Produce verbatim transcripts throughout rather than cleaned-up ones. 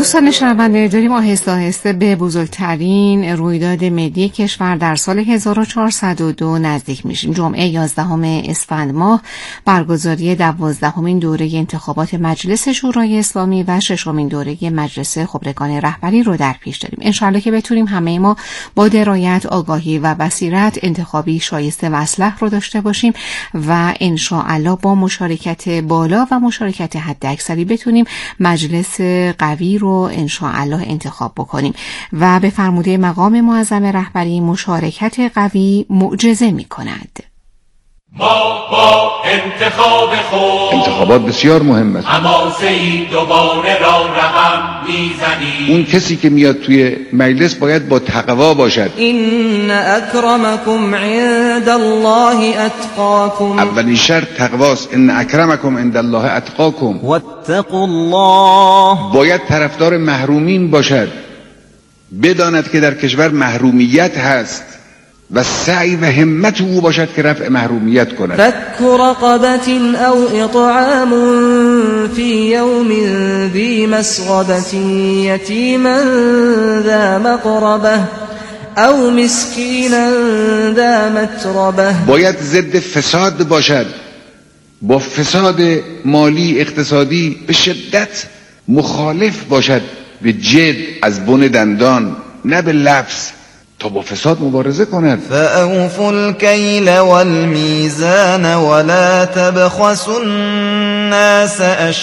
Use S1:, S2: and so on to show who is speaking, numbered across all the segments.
S1: دوستان شنونده، داریم آهسته آهسته به بزرگترین رویداد ملی کشور در سال هزار و چهارصد و دو نزدیک میشیم. جمعه یازدهم اسفند ماه برگزاری دوازدهمین دوره انتخابات مجلس شورای اسلامی و ششمین دوره مجلس خبرگان رهبری رو در پیش داریم. انشاءالله که بتونیم همه ما با درایت، آگاهی و بصیرت انتخابی شایسته و اصلح رو داشته باشیم و انشاءالله با مشارکت بالا و مشارکت حداکثری بتونیم مجلس قوی رو انشاءالله انتخاب بکنیم و به فرموده مقام معظم رهبری مشارکت قوی معجزه می کند.
S2: ما با انتخاب خود
S3: انتخابات بسیار مهم است.
S2: حماسه‌ای دوباره را رقم میزنیم.
S3: اون کسی که میاد توی مجلس باید با تقوا باشد.
S4: این اکرمکم عند الله اتقاکم.
S3: اولین شرط تقواست. ان اکرمکم عند الله اتقاکم.
S4: واتقوا الله.
S3: باید طرفدار محرومین باشد، بداند که در کشور محرومیت هست و سعی و همت او باشد که رفع محرومیت کند.
S4: فک رقبة او اطعام فی یوم ذی مسغبة یتیما ذا مقربه او مسکینا ذا متربه.
S3: باید ضد فساد باشد، با فساد مالی اقتصادی به شدت مخالف باشد، به جد از بن دندان نه به لفظ، تا با فساد مبارزه کند.
S4: فأوفوا الكيل والميزان ولا تبخسوا الناس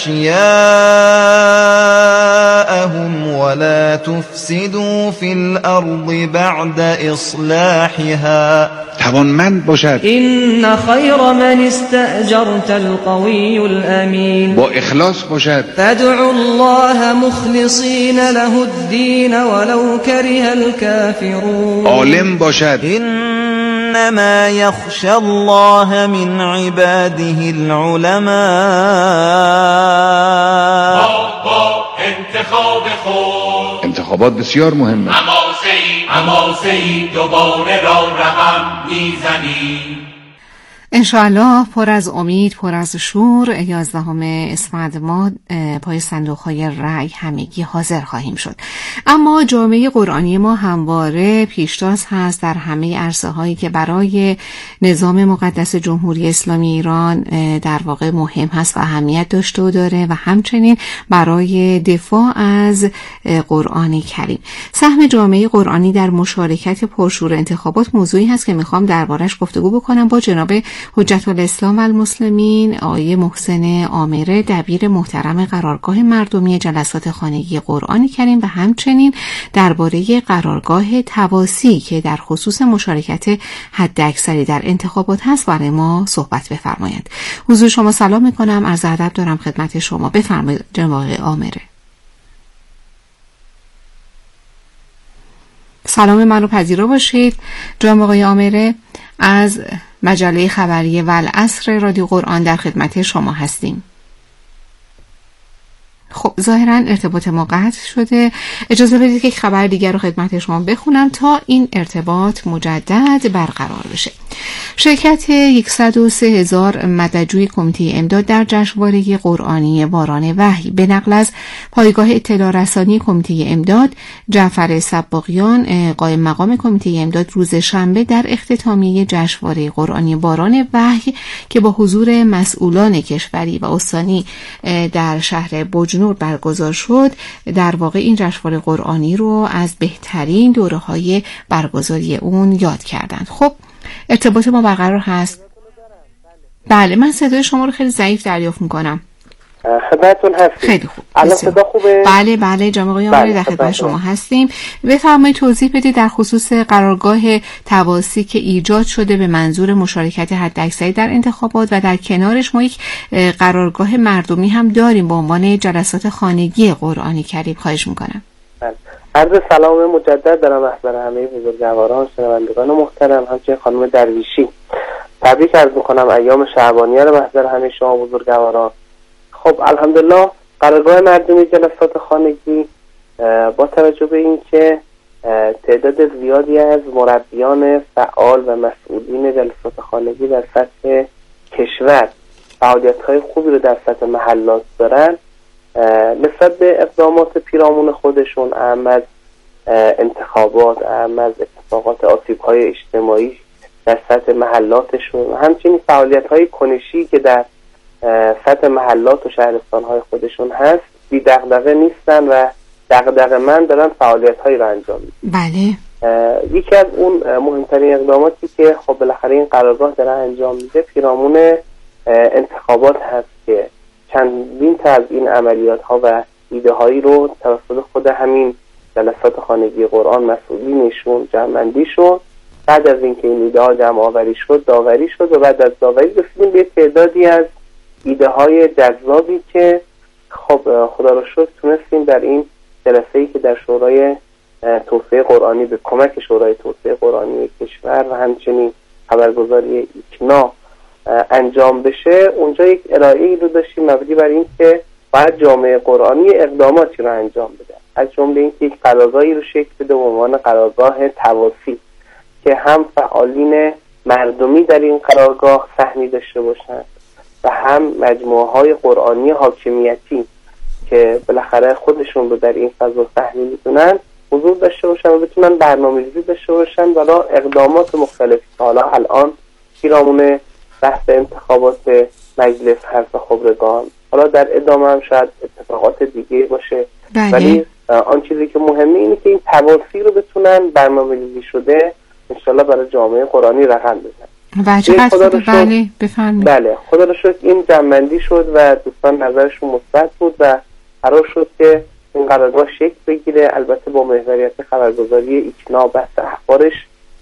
S4: أشياءهم ولا تفسدوا في الأرض بعد إصلاحها.
S3: توانمند باشد.
S4: إن خير من استأجرت القوي الأمين.
S3: با اخلاص باشد.
S4: فادعوا الله مخلصين له الدين ولو كره الكافرون.
S3: عالم باشد.
S4: انما یخشی الله من عباده العلماء.
S2: با انتخاب خود
S3: انتخابات بسیار مهمه.
S2: حماسه‌ای حماسه‌ای دوباره را رقم میزنیم.
S1: انشاءالله پر از امید، پر از شور، یازدهم اسفند ماه پای صندوق‌های رأی همگی حاضر خواهیم شد. اما جامعه قرآنی ما همواره پیشتاز هست در همه عرصه‌هایی که برای نظام مقدس جمهوری اسلامی ایران در واقع مهم هست و اهمیت داشته و داره و همچنین برای دفاع از قرآن کریم. سهم جامعه قرآنی در مشارکت پرشور انتخابات موضوعی هست که میخوام دربارش گفتگو بکنم با جناب حجت الاسلام و المسلمین آقای محسن عامره، دبیر محترم قرارگاه مردمی جلسات خانگی قرآن کریم و همچنین درباره قرارگاه تواسی که در خصوص مشارکت حداکثری در انتخابات هست برای ما صحبت بفرمایند. حضور شما سلام میکنم، عرض ادب دارم خدمت شما. بفرمایید جناب آقای عامره. سلام من رو پذیرا باشید جناب آقای عامره. از مجله خبری والعصر رادیو قرآن در خدمت شما هستیم. خب ظاهرا ارتباط ما قطع شده. اجازه بدید که یک خبر دیگر رو خدمت شما بخونم تا این ارتباط مجدد برقرار بشه. شرکت صد و سه هزار مددجوی کمیته امداد در جشنواره قرآنی باران وحی به نقل از پایگاه اطلاع رسانی کمیته امداد، جعفر سباقیان قائم مقام کمیته امداد روز شنبه در اختتامیه جشنواره قرآنی باران وحی که با حضور مسئولان کشوری و استانی در شهر بجنور برگزار شد، در واقع این جشنواره قرآنی رو از بهترین دوره‌های برگزاری اون یاد کردند. خب ارتباط ما برقرار هست؟ بله من صدای شما رو خیلی ضعیف دریافت میکنم.
S5: خدمتتون هستیم.
S1: خیلی خوب.
S5: الان صدا خوبه؟
S1: بله بله جناب آقای عامری در خدمت شما هستیم. بفرمایید توضیح بدید در خصوص قرارگاه تواسی که ایجاد شده به منظور مشارکت حداکثری در انتخابات و در کنارش ما یک قرارگاه مردمی هم داریم به عنوان جلسات خانگی قرآنی کریم. خواهش میکنم.
S5: بله. عرض سلام مجدد دارم محضر همه بزرگواران شنوندگان محترم، همچنین خانم درویشی. تبریک عرض میکنم ایام شعبانیه رو محضر همه شما بزرگواران. خب الحمدلله قرارگاه مردمی جلسات خانگی با توجه به اینکه تعداد زیادی از مربیان فعال و مسئولین جلسات خانگی در سطح کشور فعالیت‌های خوبی رو در سطح محلات دارن، نسبت به اقدامات پیرامون خودشون، اهم از انتخابات، اهم از اتفاقات آسیب‌های اجتماعی در سطح محلاتشون و همچنین فعالیت‌های کنشی که در سطح محلات و شهرستان‌های خودشون هست، بی دغدغه نیستن و دغدغه‌مند دارن فعالیت‌هایی رو انجام میدن.
S1: بله.
S5: یکی از اون مهمترین اقداماتی که خب بالاخره این قرارگاه داره انجام میده پیرامون انتخابات هست که چندین تا از این عملیات‌ها و ایده‌هایی رو توسط خود همین جلسات خانگی قرآن مسئولینشون جمع‌بندی شد. بعد از اینکه این ایده ها جمع آوری شد، داوری شد و بعد از داوری رسیدیم به تعدادی از ایده های جذابی که خب خدا رو شکر تونستیم در این جلسه‌ای که در شورای توسعه قرآنی به کمک شورای توسعه قرآنی کشور و همچنین خبرگزاری ایکنا انجام بشه، اونجا یک ارائه‌ای رو داشتیم مبنی بر این که باید جامعه قرآنی اقداماتی رو انجام بده، از جمله اینکه یک قرارگاهی رو شکل بده به عنوان قرارگاه تواصی که هم فعالین مردمی در این قرارگاه سهمی داشته باشند و هم مجموعه‌های قرآنی حاکمیتی که بالاخره خودشون رو در این فضا سهمی میدونن حضور داشته باشن و بتونن برنامه‌ریزی داشته باشن برای اقدامات مختلفی. حالا الان پیرامون بحث انتخابات مجلس حرف خبرگان، حالا در ادامه هم شاید اتفاقات دیگه باشه.
S1: بله.
S5: ولی آن چیزی که مهمه اینه که این تواصی رو بتونن برنامه‌ریزی شده انشالله برای جامعه قرآنی رقم بزن.
S1: و چقدر بله بفرمایید.
S5: بله خدا رو شکر این جمع‌بندی شد و دوستان نظرشون مثبت بود و قرار شد که این قرارگاه شکل بگیره، البته با محوریت خبرگزاری ایکنا بحث اخبارش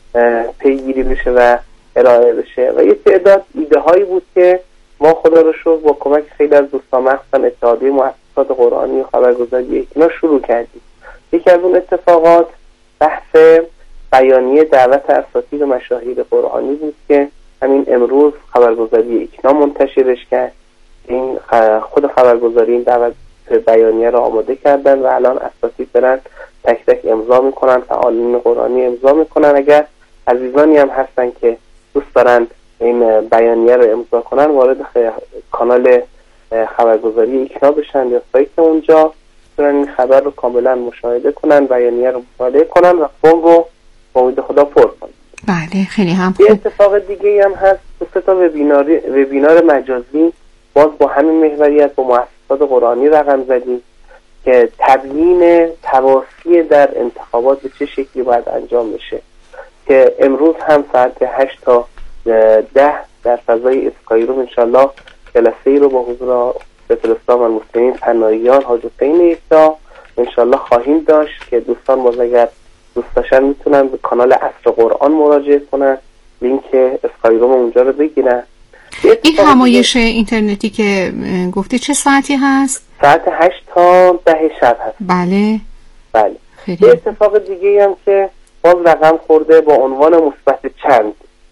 S5: پیگیری بشه و ارائه بشه و یه تعداد ایده هایی بود که ما خدا رو شکر با کمک خیلی از دوستان مخصوصا اتحادیه مؤسسات قرآنی و خبرگزاری ایکنا شروع کردیم. یکی از اون اتفاقات بحث بیانیه دعوت اساتید و مشاهیر قرآنی بود که همین امروز خبرگزاری ایکنا منتشرش کرد. این خود خبرگزاری این دعوت بیانیه را آماده کردن و الان اساتید برن تک تک امضا میکنن، فعالین قرآنی امضا میکنن. اگر عزیزانی هم هستن که دوست دارن این بیانیه رو امضا کنن وارد کانال خبرگزاری ایکنا بشن یا سایت اونجا بتونن این خبر رو کاملا مشاهده کنن، بیانیه رو مطالعه کنن و فرم رو با امید خدا پر کنن.
S1: بله خیلی هم
S5: خوب.
S1: یه
S5: اتفاق دیگه هم هست، دو سه تا وبینار وبینار مجازی باز با همین محوریت با مؤسسات قرآنی رقم زدیم که تبیین تواصی در انتخابات به چه شکلی باید انجام بشه که امروز هم ساعت هشت تا ده در فضای اسکایروم انشالله جلسه‌ای رو با حضور سید الاسلام المسلمین پناهیان حاج حسین یکتا انشالله خواهیم داشت که دوستان باز اگر دوست داشتن میتونن به کانال عصر قرآن مراجعه کنن، لینک اسکایروم اونجا رو بگیرن.
S1: این همایش اینترنتی که گفتی چه ساعتی هست؟
S5: ساعت هشت تا ده شب هست.
S1: بله
S5: بله.
S1: خیلی.
S5: یه اتفاق دیگه هم که باز رقم خورده با عنوان مثبت چند.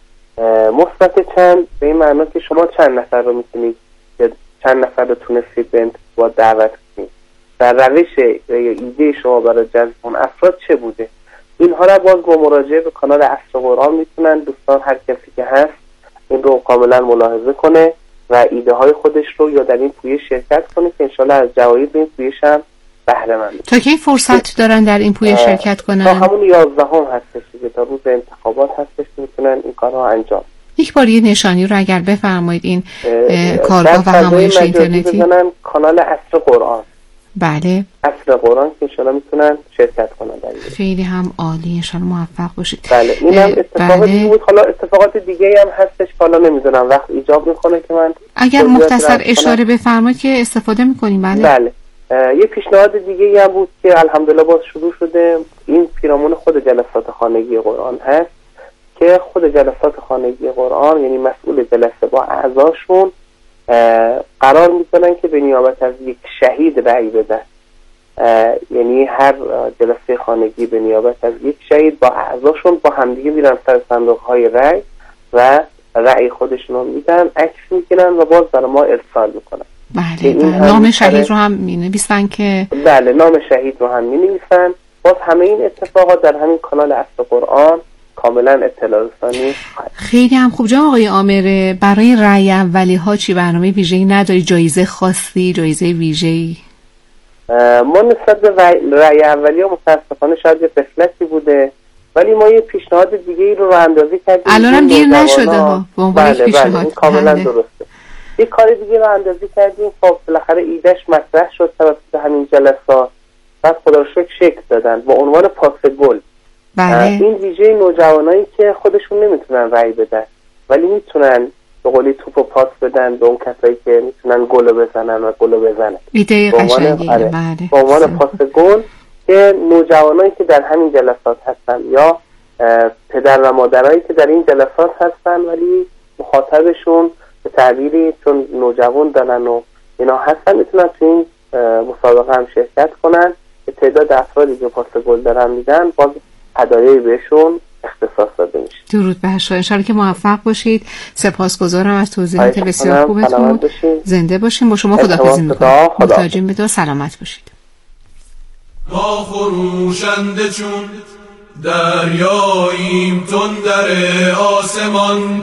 S5: مثبت چند به این معنی که شما چند نفر رو میتونید یا چند نفر رو تونستید به انتخابات دعوت کنید، در روش یا ایده شما برای جذب اون افراد چه بوده. اینها را باز با مراجعه به کانال عصر قرآن میتونن دوستان هر کسی که هست این رو کاملا ملاحظه کنه و ایده های خودش رو یا در این پویش شرکت کنه که انشالله از جوایز این پویش هم بهره مند.
S1: تا کی فرصت دارن در این پویش شرکت کنن؟
S5: تا همون یازدهم هستش دیگه، تا روز انتخابات هستش میتونن این کارها انجام.
S1: یک بار یه نشانی رو اگر بفرمایید این کارگاه و همایش اینترنتی.
S5: بزنن کانال عصر قرآن.
S1: بله
S5: عصر قرآن که انشالله میتونن شرکت کنن در این.
S1: خیلی هم عالی، انشالله موفق باشید.
S5: بله این هم اتفاق
S1: بله.
S5: دیگه بود. حالا اتفاقات دیگه هم هستش حالا نمیدونم وقت ایجاب میکنه که من
S1: اگر مختصر اشاره بفرمایید که استفاده میکنیم. بله
S5: بله یه پیشنهاد دیگه هم بود که الحمدلله باز شروع شده، این پیرامون خود جلسات خانگی قرآن هست که خود جلسات خانگی قرآن یعنی مسئول جلسه با اعضاشون قرار میکنن که به نیابت از یک شهید رأی بدن، یعنی هر جلسه خانگی به نیابت از یک شهید با اعضاشون با همدیگه میرن سر صندوق های رأی و رأی خودشون رو میدن، عکس میکنن و باز برای ما ارسال میکنن.
S1: بله بله. نام شهید رو هم مینویسن که
S5: بله نام شهید رو هم مینویسن. باز همه این اتفاقات در همین کانال عصر قرآن کاملا اطلاع رسانی.
S1: خیلی هم خوب. جناب آقای عامر، برای رأی اولی ها چی برنامه ویژه‌ای نداری؟ جایزه خاصی، جایزه ویژه‌ای؟
S5: ما نسبت به رأی اولیه متاسفانه شاید یه قفلتی بوده، ولی ما یه پیشنهاد دیگه ای رو راه اندازی کردیم.
S1: الانم دیر نشده ها به عنوان
S5: بله
S1: پیشنهاد.
S5: بله این کاملا درسته. یه کار دیگه راه اندازی کردیم. خب بالاخره ایدهش مطرح شد توسط همین جلسات، بعد خدا رو شکر شکل دادن با عنوان پاس گل.
S1: بله.
S5: این ویژه نوجوانایی که خودشون نمیتونن رأی بدن ولی میتونن به قولی توپو پاس بدن به اون کسایی که میتونن گل بزنن و گل بزنن.
S1: ایده قشنگیه.
S5: بله.
S1: بله.
S5: به عنوان پاس گل که نوجوانایی که در همین جلسات هستن یا پدر و مادرایی که در این جلسات هستن ولی مخاطبشون به تعبیری چون نوجوان دارن و اینا هستن میتونن تو این مسابقه هم شرکت کنن. به تعداد افرادی که پاس گل دارن میدن باز هدایایی بهشون اختصاص داده میشه.
S1: درود بر شما، ان شاءالله که موفق باشید. سپاسگزارم از توضیحات بسیار خوبتون. زنده باشین. با شما خداحافظی میکنم. محتاجین به دعا. سلامت باشید.
S2: ما خروشنده چون دریاییم، تندر آسمان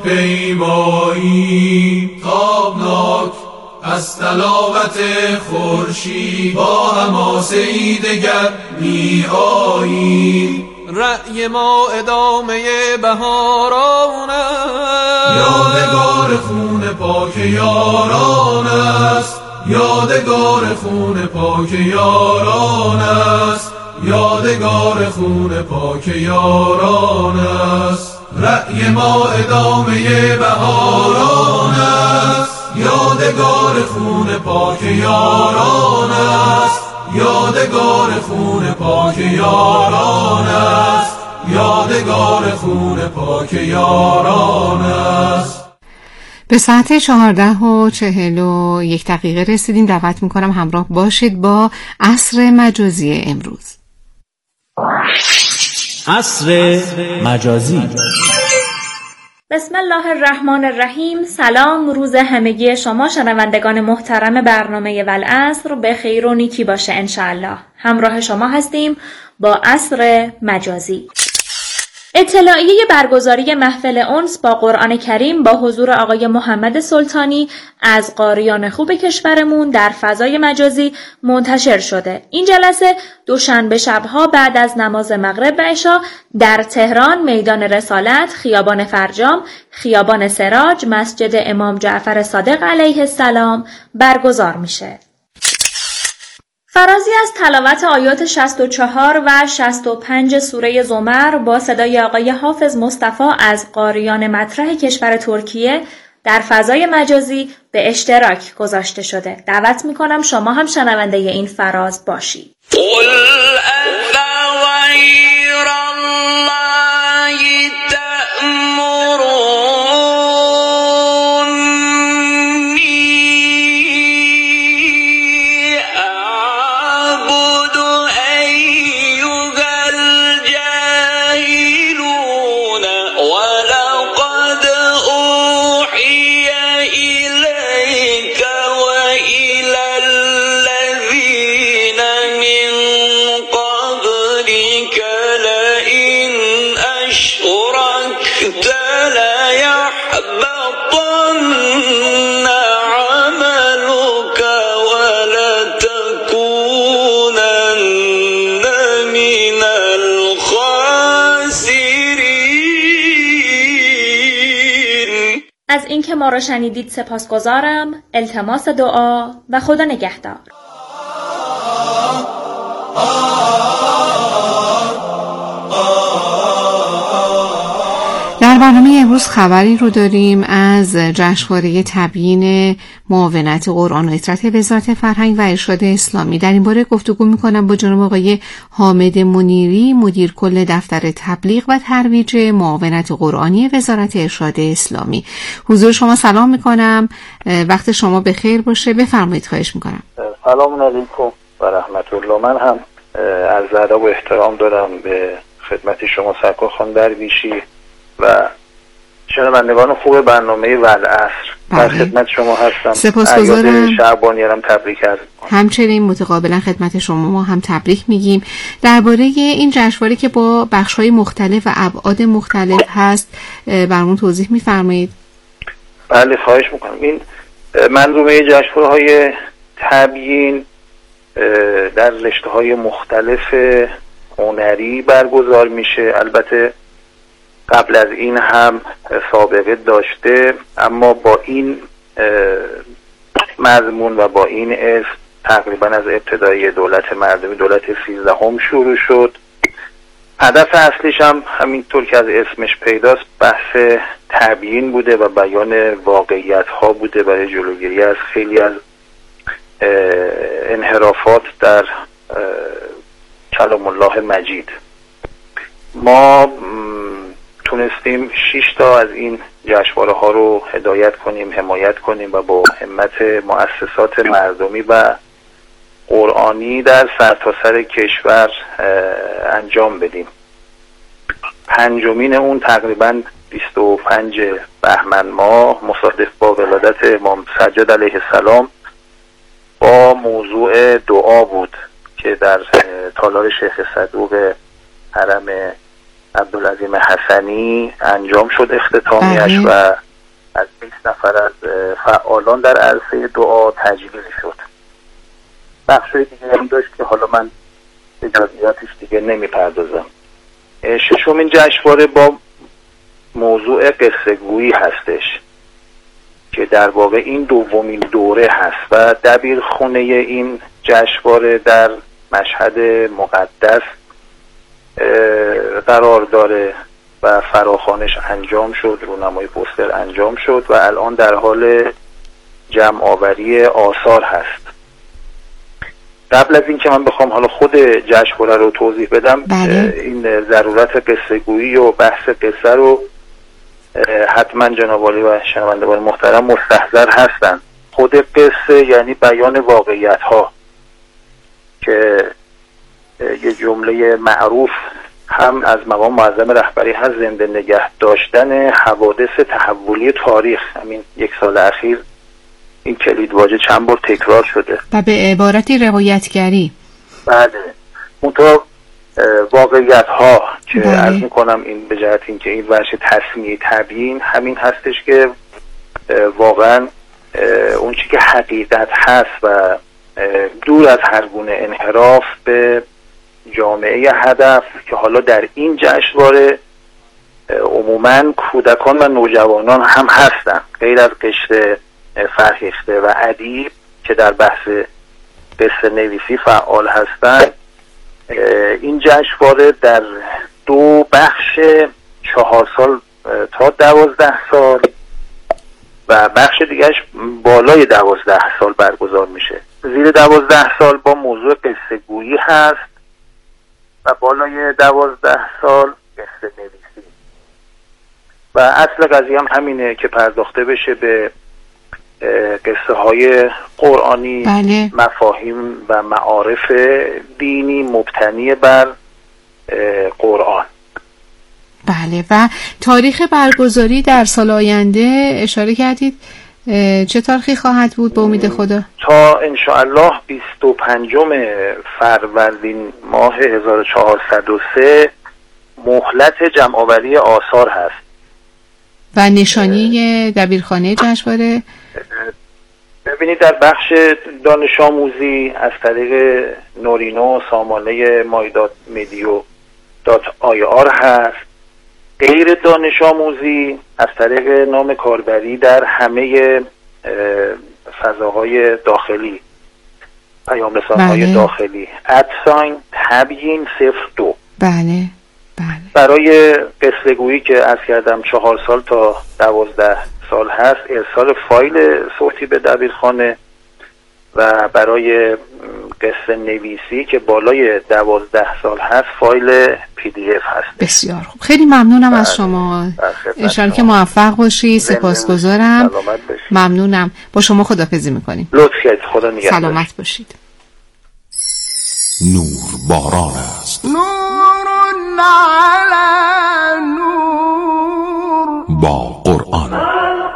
S2: پیماییم، تابناک از تلاوت خورشید با حماسه ای دگر می آییم. رأی ما ادامه بهاران است، یادگار خون پاک یاران است، یادگار خون پاک یاران است، یادگار خون پاک یاران است. رأی ما ادامه بهاران است، یادگار خون پاک یاران است، یادگار خون پاک یاران است، یادگار خون پاک یاران است.
S1: به ساعت چهارده و چهل و یک دقیقه رسیدیم. دعوت میکنم همراه باشید با عصر مجازی امروز.
S6: عصر مجازی.
S7: بسم الله الرحمن الرحیم. سلام، روز همگی شما شنوندگان محترم برنامه والعصر به خیر و نیکی باشه انشاءالله. همراه شما هستیم با عصر مجازی. اطلاعیه برگزاری محفل انس با قرآن کریم با حضور آقای محمد سلطانی از قاریان خوب کشورمون در فضای مجازی منتشر شده. این جلسه دوشنبه شبها بعد از نماز مغرب و عشا در تهران، میدان رسالت، خیابان فرجام، خیابان سراج، مسجد امام جعفر صادق علیه السلام برگزار میشه. فرازی از تلاوت آیات شصت و چهار و شصت و پنج سوره زمر با صدای آقای حافظ مصطفی از قاریان مطرح کشور ترکیه در فضای مجازی به اشتراک گذاشته شده. دعوت میکنم شما هم شنونده این فراز باشید. از اینکه ما را شنیدید سپاسگزارم. التماس دعا و خدا نگهدار.
S1: در برنامه امروز خبری رو داریم از جشنواره تبیین معاونت قرآن و اطاعت وزارت فرهنگ و ارشاد اسلامی. در این باره گفتگو می‌کنم با جناب آقای حامد منیری، مدیر کل دفتر تبلیغ و ترویج معاونت قرآنی وزارت ارشاد اسلامی. حضور شما سلام می‌کنم، وقت شما بخیر باشه. بفرمایید، خواهش می‌کنم.
S8: سلام علیکم و رحمت الله. من هم عرض ادب و احترام دارم به خدمت شما سرکار خانم درویشی و شنوندگان خوب برنامه والعصر. در خدمت شما هستم.
S1: سپاسگزارم.
S8: شعبانیه هم تبریک عرض می‌کنم.
S1: همچنین متقابلا خدمت شما ما هم تبریک میگیم. درباره این جشنواره که با بخش‌های مختلف و ابعاد مختلف هست برامون توضیح می‌فرمایید؟
S8: بله خواهش می‌کنم. این منظومه جشنواره‌های تبیین در رشته‌های مختلف هنری برگزار میشه. البته قبل از این هم سابقه داشته، اما با این مضمون و با این اسم تقریبا از ابتدای دولت مردمی، دولت سیزدهم شروع شد. هدف اصلیش هم همینطور که از اسمش پیداست بحث تبیین بوده و بیان واقعیت ها بوده برای جلوگیری از خیلی از انحرافات در کلام الله مجید. ما تونستیم شش تا از این جشنواره ها رو هدایت کنیم، حمایت کنیم و با همت مؤسسات مردمی و قرآنی در سرتاسر کشور انجام بدیم. پنجمین اون تقریبا بیست و پنج بهمن ماه مصادف با ولادت امام سجاد علیه السلام با موضوع دعا بود که در تالار شیخ صدوق حرم عبدالعظیم حسنی انجام شد اختتامیش و از بیست نفر از فعالان در عرصه دعا تجلیل شد. بخشای دیگه هم داشت که حالا من به جزئیاتش دیگه نمی پردازم. ششمین جشنواره با موضوع قصه گویی هستش که در واقع این دومین دوره هست و دبیرخونه این جشنواره در مشهد مقدس قرار داره و فراخوانش انجام شد، رونمای پوستر انجام شد و الان در حال جمع آوری آثار هست. قبل از این که من بخوام حالا خود جشنواره رو توضیح بدم، بله. این ضرورت قصه گویی و بحث قصه رو حتما جناب عالی و شنوندگان محترم مستحضر هستن. خود قصه یعنی بیان واقعیت ها که یه جمله معروف هم از مقام معظم رهبری هست، زنده نگه داشتن حوادث تحولی تاریخ. همین یک سال اخیر این کلید واژه چند بار تکرار شده
S1: و به عبارتی روایتگری.
S8: بله، منتها واقعیت ها که عرض میکنم این به جهت این که این ورش تصمیه تبیین همین هستش که واقعا اون چی که حقیقت هست و دور از هر گونه انحراف به جامعه هدف که حالا در این جشنواره عموما کودکان و نوجوانان هم هستن، غیر از قشر فرهیخته و ادیب که در بحث قصه نویسی فعال هستن. این جشنواره در دو بخش چهار سال تا دوازده سال و بخش دیگرش بالای دوازده سال برگزار میشه. زیر دوازده سال با موضوع قصه گویی هست و بالای دوازده سال قصه نویسی و اصل قضیه هم همینه که پرداخته بشه به قصه های قرآنی، بله. مفاهیم و معارف دینی مبتنی بر قرآن.
S1: بله. و تاریخ برگزاری در سال آینده اشاره کردید، چه تاریخی خواهد بود به امید خدا؟
S8: تا انشاءالله بیست و پنجم فروردین ماه هزار و چهارصد و سه مهلت جمع‌آوری آثار هست.
S1: و نشانی دبیرخانه جشنواره؟
S8: ببینید در بخش دانش آموزی از طریق نورینو سامانه مایدات مدیو دات آی آر هست. غیر دانش آموزی از طریق نام کاربری در همه فضاهای داخلی، پیام رسان‌های بله. داخلی ادساین تبیین صفر دو.
S1: بله بله.
S8: برای قصه گویی که عرض کردم چهار سال تا دوازده سال هست ارسال فایل صوتی به دبیرخانه و برای قصه نویسی که بالای دوازده سال هست فایل پی دی اف هست.
S1: بسیار خوب، خیلی ممنونم از شما. انشالله که موفق باشی. سپاسگزارم. ممنونم. با شما خداحافظی میکنیم.
S8: لطف کردید. خدا نگهدار.
S1: سلامت باشید.
S9: نور باران است.
S2: نور علی نور.
S9: با قرآن.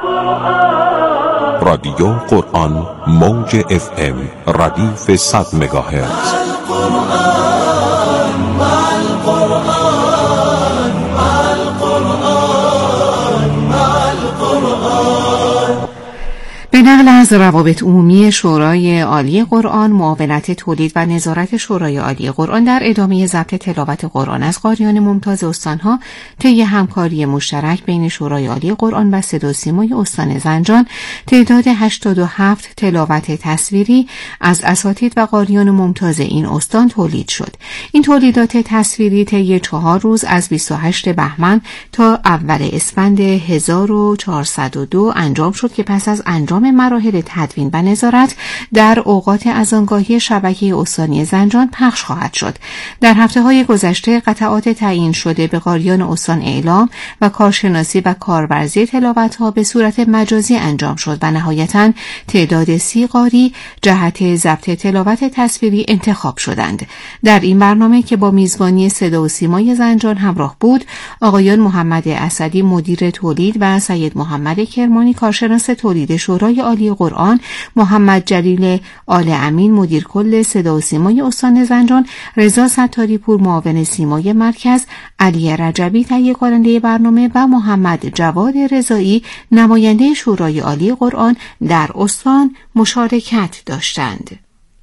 S9: رادیو قرآن موج اف ام ردیف صد مگاهرتز.
S2: القرآن مع القرآن مع القرآن مع القرآن.
S1: به نقل از روابط عمومی شورای عالی قرآن، معاونت تولید و نظارت شورای عالی قرآن در ادامه ضبط تلاوت قرآن از قاریان ممتاز استانها طی همکاری مشترک بین شورای عالی قرآن و صدا و سیمای استان زنجان، تعداد هشتاد و هفت تلاوت تصویری از اساتید و قاریان ممتاز این استان تولید شد. این تولیدات تصویری طی چهار روز از بیست و هشتم بهمن تا اول اسفند هزار و چهارصد و دو انجام شد که پس از انجام مراحل تدوین و نظارت در اوقات اذانگاهی شبکه استانی زنجان پخش خواهد شد. در هفته‌های گذشته قطعات تعیین شده به قاریان استان اعلام و کارشناسی و کارورزی تلاوت‌ها به صورت مجازی انجام شد و نهایتاً تعداد سی قاری جهت ضبط تلاوت تصویری انتخاب شدند. در این برنامه که با میزبانی صدا و سیمای زنجان همراه بود، آقایان محمد اسدی مدیر تولید و سید محمد کرمانی کارشناس تولید شورای عالی قرآن، محمد جلیل آل امین مدیر کل صدا و سیمای استان زنجان، رضا ستاری پور معاون سیمای مرکز، علی رجبی تهیه کننده برنامه و محمد جواد رضایی نماینده شورای عالی قرآن در استان مشارکت داشتند.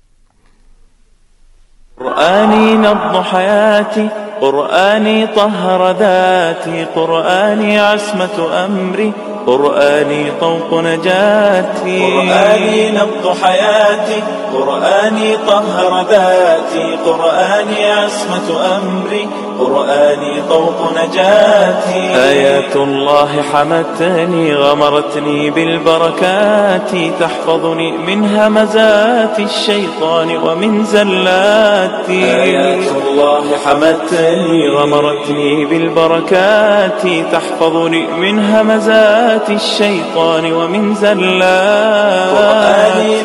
S6: قرآنی نبض حیاتی، قرآنی طهر ذاتی، قرآنی عصمت امری، قرآني طوق نجاتي، قرآني نبض حياتي، قرآني طهر ذاتي، قرآني عصمة أمري، قرآني طوق نجاتي. آيات الله حمتني غمرتني بالبركات، تحفظني من همزات الشيطان ومن زلاتي. آيات الله حمتني غمرتني بالبركات، تحفظني من همزات الشیطان و من زلات.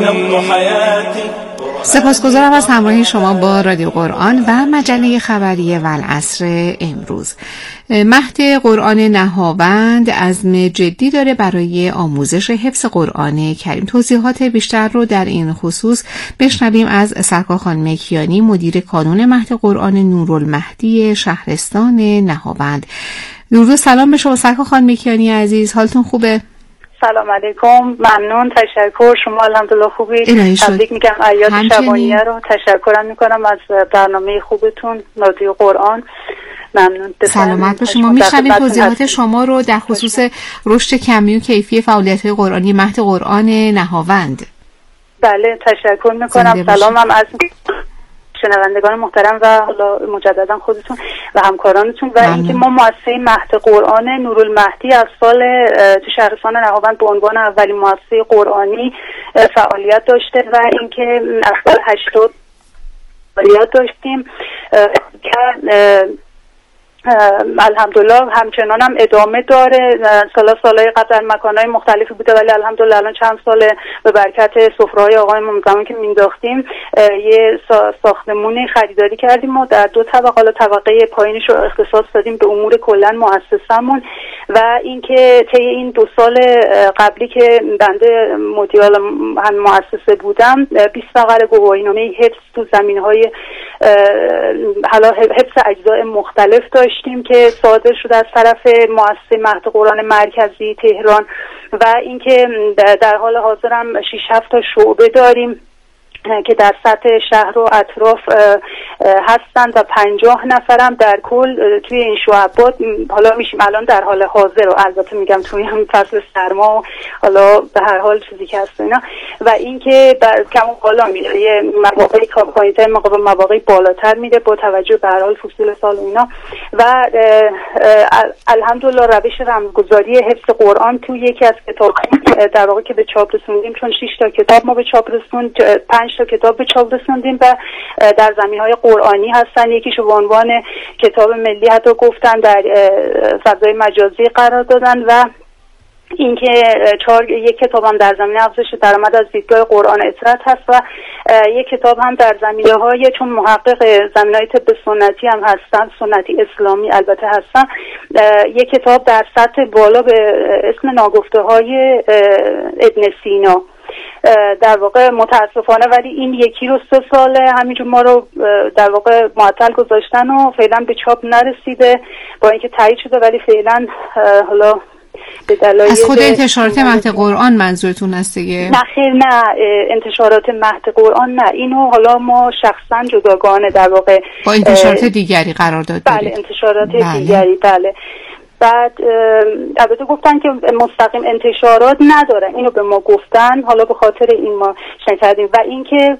S1: سپاسگزارم از همراهی شما با رادیو قرآن و مجله خبری والعصر امروز. مهد قرآن نهاوند عزم جدی داره برای آموزش حفظ قرآن کریم. توضیحات بیشتر رو در این خصوص بشنویم از سرکار خانم کیانی مدیر کانون مهد قرآن نورالمهدی شهرستان نهاوند. درود سلام به شما سرکار خانم کیانی عزیز، حالتون خوبه؟
S10: سلام علیکم، ممنون، تشکر. شما الحمدلله خوبید؟ تبریک میگم عیاد شبانیه رو. تشکرم میکنم از برنامه خوبتون رادیو قرآن. ممنون.
S1: سلامت باشید. ما میشنویم توضیحات شما رو در خصوص رشد کمی و کیفی فعالیت‌های قرآنی مهد قرآن نهاوند.
S10: بله تشکر میکنم. سلامم از شنوندگان محترم و حالا مجددا خودتون و همکارانتون و اینکه ما مؤسسه مهد قرآن نورالمهدی از سال تو شهرستان نهاوند به عنوان اولین مؤسسه قرآنی فعالیت داشته و اینکه از سال هشتاد فعالیت داشتیم که الحمدلله همچنان هم ادامه داره. سال سالهای قبل در مکانهای مختلفی بوده ولی الحمدلله الان چند ساله به برکت سفره‌های آقای زمانی که مینداختیم یه ساختمونی خریداری کردیم و در دو طبقه، حالا طبقه پایینش رو اختصاص دادیم به امور کلا مؤسسمون و اینکه طی این دو سال قبلی که بنده مدیر هم مؤسسه بودم بیست فقره گواهینامه حفظ تو زمینهای حالا حفظ اجزاء مختلف داشتیم که صادر شده از طرف مؤسسه مهد قرآن مرکزی تهران و اینکه در حال حاضر هم شش هفت تا شعبه داریم که در سطح شهر و اطراف هستند و پنجاه نفرم در کل توی این شعبات حالا میشیم الان در حال حاضر و البته میگم توی هم فصل سرما و حالا به هر حال چیزی که هست اینا و اینکه کم بالا میره یه مواقعی پایین‌تر مقابل مواقعی بالاتر میره با توجه به هر حال فصول سال و اینا و الحمدلله روش رمزگذاری حفظ قرآن توی یکی از کتاب‌ها در واقع که به چاپ رسوندیم چون شش تا کتاب ما به چاپ رسوند پنج تا کتاب به چاپ رسوندیم و در زمینه‌های قرآنی هستن. یکیشو به عنوان کتاب ملی حتی گفتن در فضای مجازی قرار دادن و اینکه چهار یک کتاب هم در زمینه افزایش درآمد از دیدگاه قرآن اطرت هست و یک کتاب هم در زمینه‌های چون محقق زمینه‌های طب سنتی هم هستن، سنتی اسلامی البته هستن، یک کتاب در سطح بالا به اسم ناگفته‌های ابن سینا در واقع متاسفانه ولی این یکی رو سه ساله همینجور ما رو در واقع معطل گذاشتن و فعلا به چاپ نرسیده با اینکه تایید شده ولی فعلا حالا به دلایل
S1: از خود انتشارات مهد قرآن منظورتون هست دیگه؟
S10: نه خیر، نه انتشارات مهد قرآن نه، اینو حالا ما شخصا جداگانه در واقع
S1: با انتشارات دیگری قرارداد دارید.
S10: بله انتشارات
S1: بله.
S10: دیگری بله. بعد البته گفتن که مستقیم انتشارات ندارن، اینو به ما گفتن، حالا به خاطر این ما شنگ کردیم. و اینکه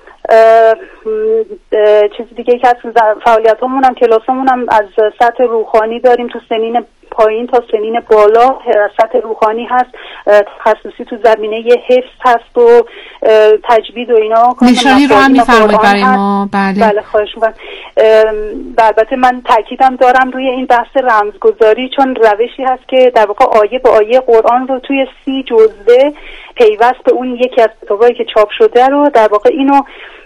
S10: چیز دیگه که از فعالیتامون هم کلاسامون هم از سطح روحانی داریم، تو سنین پایین تا سنین بالا سطح روحانی هست، تخصصی تو زمینه حفظ هست و تجوید و اینا.
S1: نشانی رو هم میفرمایید برای ما؟ بله
S10: بله خواهش می‌کنم. البته من تاکیدم دارم روی این بحث رمزگذاری، چون روشی هست که در واقع آیه به آیه قرآن رو توی سی جزوه پیوست به اون یکی از کتابایی که چاپ شده رو در واقع اینو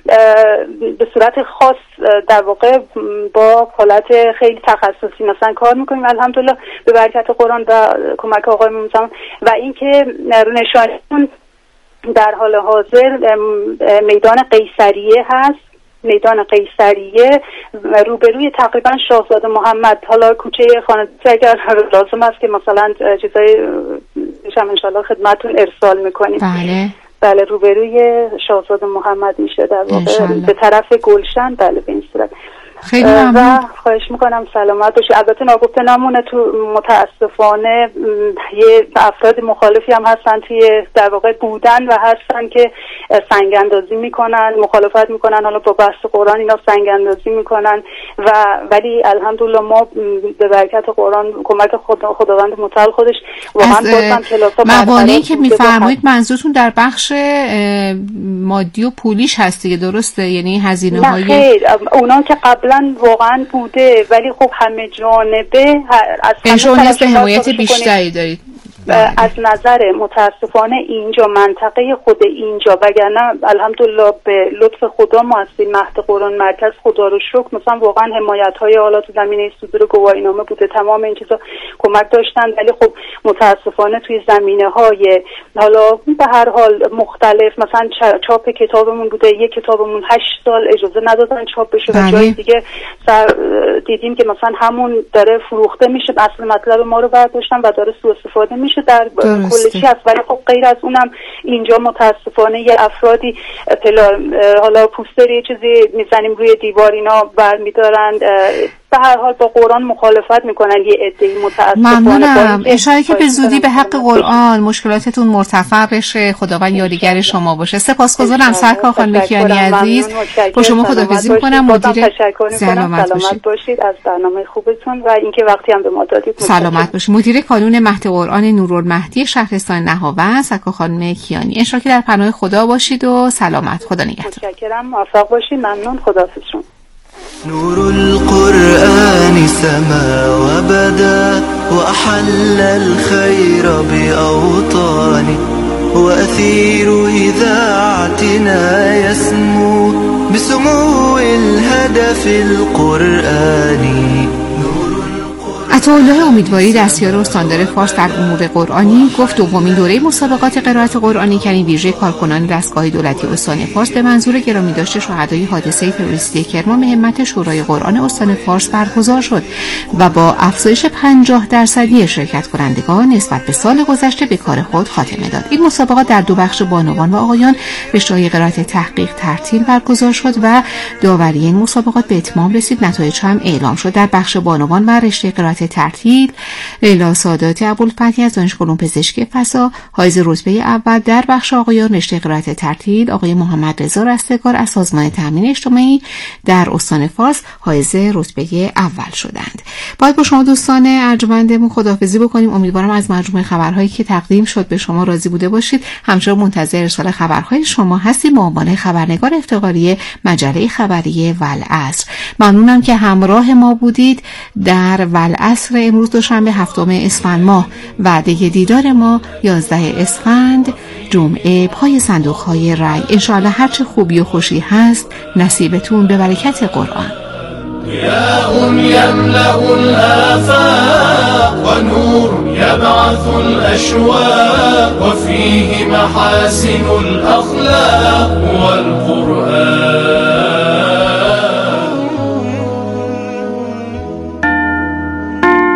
S10: به صورت خاص در واقع با حالت خیلی تخصصی مثلا کار میکنیم الحمدلله به برکت قرآن و کمک آقای مومنزمان. و اینکه نشانیمون در حال حاضر میدان قیصریه هست، میدان قیصریه روبروی تقریبا شاهزاده محمد، حالا کوچه خانه اگر لازم است که مثلا چیزای میشم انشالله خدمتون ارسال میکنیم.
S1: بله
S10: بله روبروی شاهزاده محمد میشه در واقع به طرف گلشن. بله به این صورت.
S1: خیلی ممنون.
S10: و خواهش میکنم سلامت باشی. البته ناگفته نمونه تو متاسفانه یه افراد مخالفی هم هستن توی در واقع بودن و هستن که سنگ اندازی میکنن، مخالفت میکنن، حالا با بحث قرآن اینا سنگ اندازی میکنن و ولی الحمدلله ما به برکت قرآن کمک خدا خداوند متعال خودش واقعا بازم کلاسا
S1: موانعی که میفرمایید منظورتون در بخش مادی و پولیش هست دیگه، درسته؟ یعنی هزینه های
S10: نه خیر، اونا که قبلا واقعا بوده ولی خب همه جانبه از
S1: همه شما نیز به حمایت بیشتری دارید.
S10: از نظر متاسفانه اینجا منطقه خود اینجا، وگرنه الحمدلله به لطف خدا ما از مهد قرآن مرکز خدا رو شکر مثلا واقعا حمایت های حالا تو زمینه صدور گواهینامه بوده، تمام این چیزا کمک داشتن. ولی خب متاسفانه توی زمینه های حالا به هر حال مختلف مثلا چاپ کتابمون بوده، یک کتابمون هشت سال اجازه ندادن چاپ بشه و جای دیگه سر دیدیم که مثلا همون داره فروخته میشه، اصل مطلب ما رو برداشتن و داره سوء استفاده میشه در کل چی هست. ولی خب غیر از اونم اینجا متاسفانه یه افرادی پلا حالا پوستر یه چیزی میزنیم روی دیوار اینا برمیدارن، به هر حال با قرآن مخالفت میکنن یه عده‌ای متاسفانه.
S1: ممنونم. اشاره که به زودی به حق قرآن مشکلاتتون مرتفع بشه، خداوند یاریگر شما باشه. سپاسگزارم سرکار خانم کیانی عزیز. با شما خداحافظی میکنم. مدیر
S10: سلامت باشید از برنامه خوبتون و اینکه وقتی هم به ما دادید.
S1: سلامت باشید. مدیر کانون مهد قرآن نورالمهدی شهرستان نهاوند سرکار خانم کیانی. اشاره که در پناه خدا باشید و سلامت. خدا نگهدار.
S10: متشکرم. موفق باشید. ممنون. خداحافظ شما.
S11: نور القرآن سما وبدا وأحل الخير بأوطانه وأثير إذاعتنا يسمو بسمو الهدف القرآني.
S1: عطاالله امیدواری دستیار استاندار فارس در امور قرآنی گفت دومین دوره مسابقات قرائت قرآنی کریم ویژه کارکنان دستگاه دولتی استان فارس به منظور گرامی داشته شهدای حادثه تروریستی کرمان به همت شورای قرآن استان فارس برگزار شد و با افزایش پنجاه درصدی شرکت کنندگان نسبت به سال گذشته به کار خود خاتمه داد. این مسابقات در دو بخش بانوان و آقایان رشته‌های قرائت تحقیق ترتیل برگزار شد و داوری این مسابقات به اتمام رسید. نتایج هم اعلام شد. در بخش بانوان و رشته قرائت ترتیل لیلا سادات ابوالفتحی از دانشگاه علوم پزشکی فسا حائز رتبه اول، در بخش آقایان رشته قرائت ترتیل آقای محمد رضا رستگار از سازمان تامین اجتماعی در استان فارس حائز رتبه اول شدند. باید با شما دوستان ارجمندمون خداحافظی بکنیم. امیدوارم از مجموعه خبرهایی که تقدیم شد به شما راضی بوده باشید. همچنان منتظر ارسال خبرهای شما هستیم با عنوان خبرنگار افتخاری مجله خبری والعصر. ممنونم که همراه ما بودید. در والعصر امروز دوشنبه هفتم اسفند ماه وعده دیدار ما یازده اسفند جمعه پای صندوق های رای. انشاءالله هرچه خوبی و خوشی هست نصیبتون به برکت قرآن.
S2: ضياء يملأ الآفاق ونور يبعث الأشواق وفيه محاسن الأخلاق والقرآن